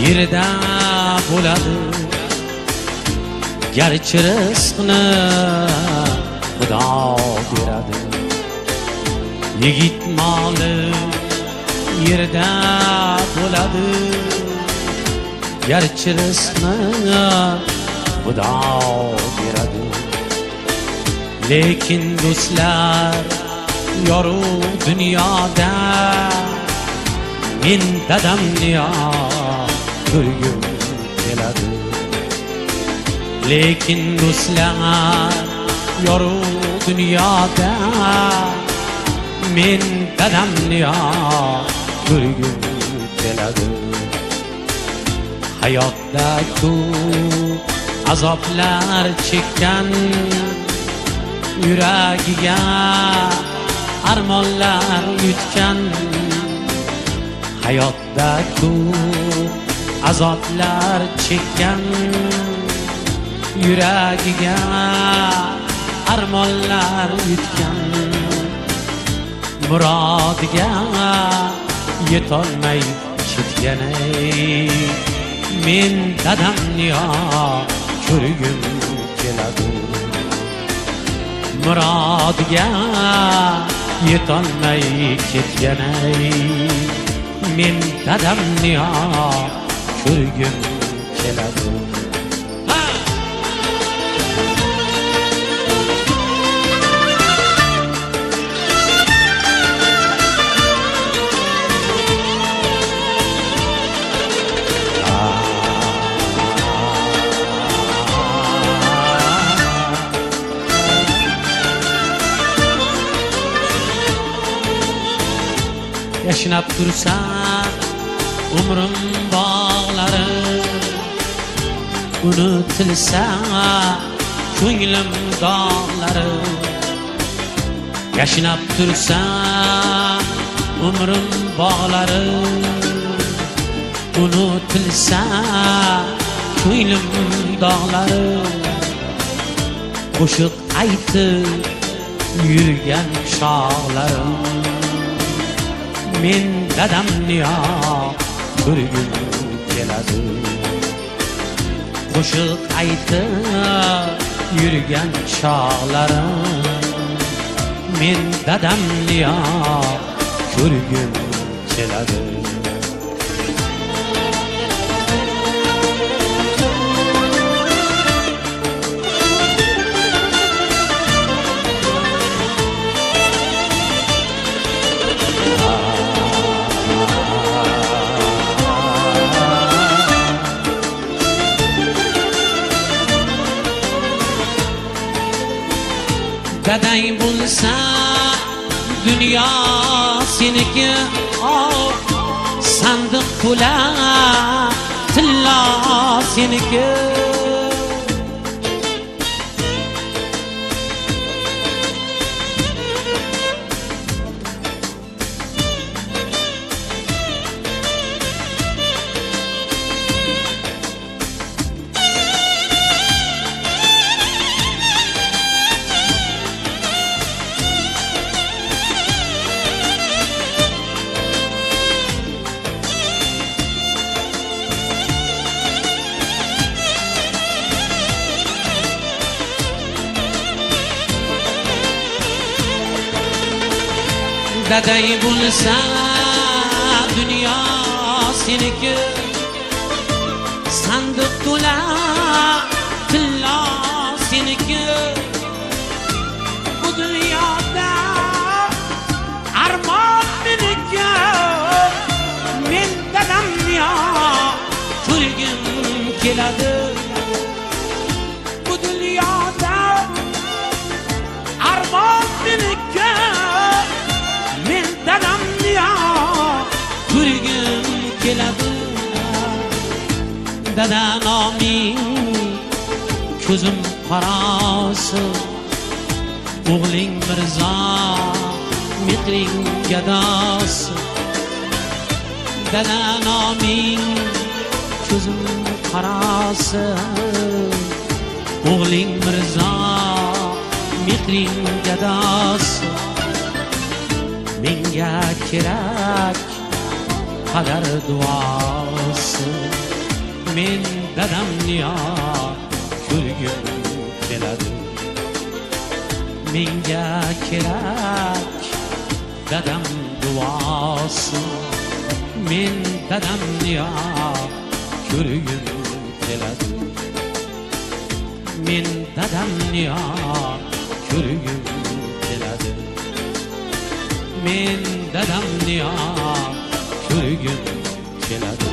yerda bo'ladi. Garchi rizqni Xudo beradi. Yigit moli yerda bo'ladi. Garchi rizqni Xudo beradi. Lekin do'stlar yorug' dunyoda men dadamni ko'rgim keladi. Lekin do'stlar yorug' dunyoda men dadamni ko'rgim keladi. Hayotda ko'p azoblar chekkan, yuragiga armonlar yutgan. Hayotda ko'p azoblar chekkan, yuragiga armonlar yutgan. Murodiga yetolmay ketganay men dadamni ko'rgim keladi. Murodiga yetolmay ketganay men dadamni ko'rgim keladi. Yashnab tursa umrim bog'lari, unutilsa ko'nglim dog'lari. Yashnab tursa umrim bog'lari, unutilsa ko'nglim dog'lari. Qo'shiq aytib yurgan shohlarim men dadamni ko'rgim keladi. Qo'shiq aytib yurgan chog'larim men dadamni ko'rgim keladi. Dadang bo'lsa dunyo seniki, sandiq to'la tilla seniki. Dadang bo'lsa dunyo seniki, sandiq to'la tilla seniki. Bu dunyoda armon meniki, men dadamni ko'rgim keladi. Bu dunyoda armon meniki, men dadamni ko'rgim keladi. Dada noming ko'zim qarosi, o'g'ling Mirzo mehring gadosi. Dada noming ko'zim qarosi, o'g'ling Mirzo mehring gadosi. Menga kerak qadar duosi, men dadamni ko'rgim keladi. Menga kerak dadam duosi, men dadamni ko'rgim keladi. Men dadamni ko'rgim keladi. Men dadamni ko'rgim keladi.